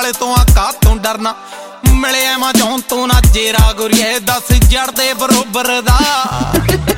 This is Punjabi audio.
ਵਾਲੇ ਤੋਂ ਆ ਕਾਤੋਂ ਡਰਨਾ ਮਿਲਿਆ ਮੈਂ ਜੌਨ ਤੋਂ ਨਾ ਜੇਰਾ ਗੁਰੀਏ ਦੱਸ ਜੜ ਦੇ ਬਰੋਬਰ ਦਾ